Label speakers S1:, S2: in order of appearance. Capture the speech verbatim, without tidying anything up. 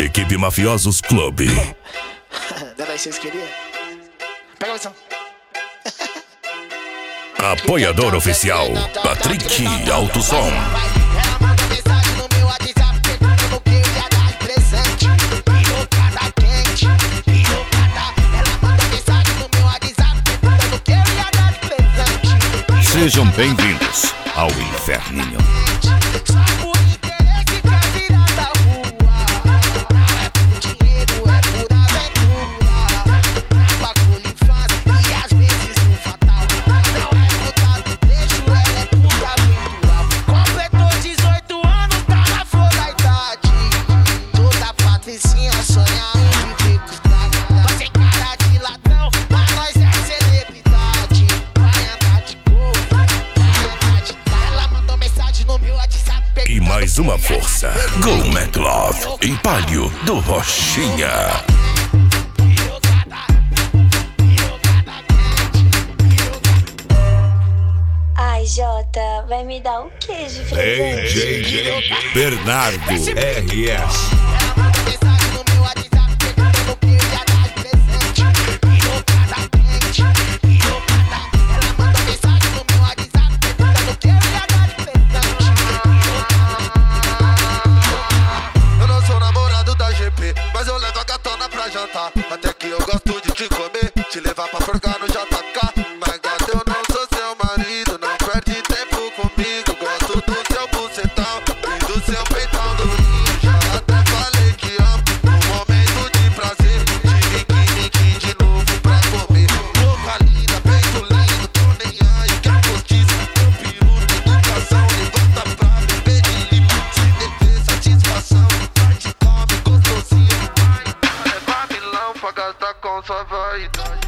S1: Equipe Mafiosos Clube.
S2: Dá aí, vocês queriam? Pega a visão.
S1: Apoiador oficial, Patrick Alto Som.
S2: Ela manda mensagem no meu WhatsApp perguntando o que eu ia dar de presente. Pirocada quente, pirocada. Ela manda mensagem no meu WhatsApp perguntando o que eu ia dar de presente.
S1: Sejam bem-vindos ao Inferninho.
S2: Só por interesse quer virar da rua. Não é por dinheiro, é por aventura. Bagulho fácil e às vezes no fatal. Não é puta do deixo, ela é puta virtual. Completou dezoito anos, tá na flor da idade. Toda patricinha sonha em viver custada. Nós tem cara de ladrão, mas nós é celebridade. Vai andar de gol, vai andar de carro. Ela mandou mensagem no meu WhatsApp.
S1: E mais uma força, Go McLove e Palio do Rochinha.
S3: Ai, Jota, vai me dar o que de presente?
S1: D J Bernardo R S.
S2: Ela manda mensagem no meu WhatsApp perguntando o que eu ia dar de presente. Pirocada quente, pirocada. Ela manda mensagem no meu WhatsApp perguntando o que eu ia dar de presente.
S4: Eu não sou namorado da G P, mas eu levo a gatona pra jantar. Até que eu gosto de te comer, te levar pra forcar no J K. Mas gata, eu não sou seu marido, não perde tempo comigo. Gosto do seu bucetão e do seu peitão durinho. Já até falei que amo, no momento de prazer. Tive que vir de novo pra comer. Boca linda, peito lindo, tô nem aí que é postiço. Meu peru de educação, levanta pra beber de limão. Sem dever satisfação, vai te come gostosinho. Vai levar milão pra gastar com sua vaidade.